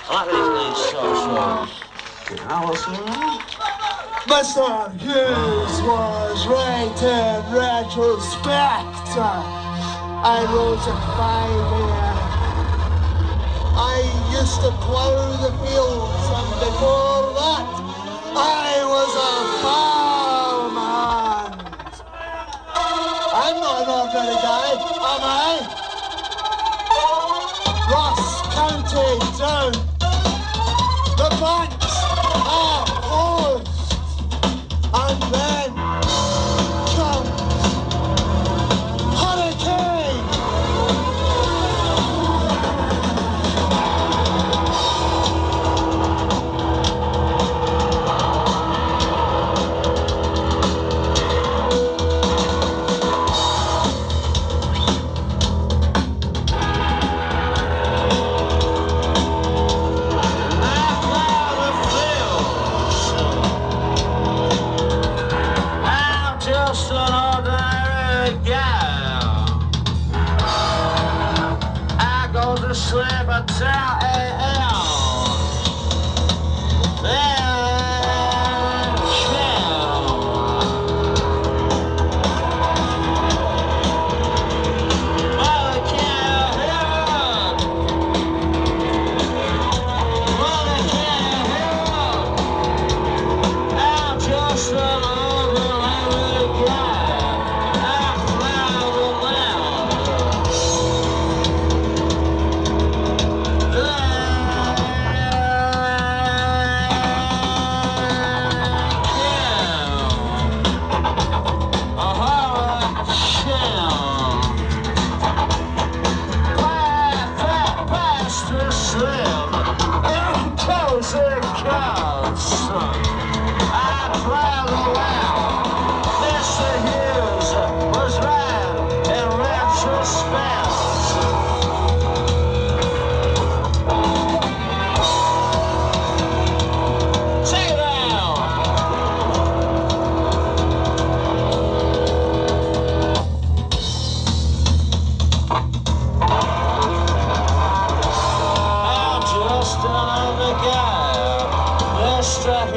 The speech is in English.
I like these shows. Mr. Hughes was right in retrospect. I rose at 5 a.m. I used to plough the fields, and before that, I was a farmhand. I'm not an ordinary guy, am I? Ross County down. The banks are closed. And then comes hurricane. Sleep until 8 a.m. Then chill. Well, I can't hear it. Well, I can't hear it. I'm just an ordinary guy. I'm proud of that. Just another guy, Mr.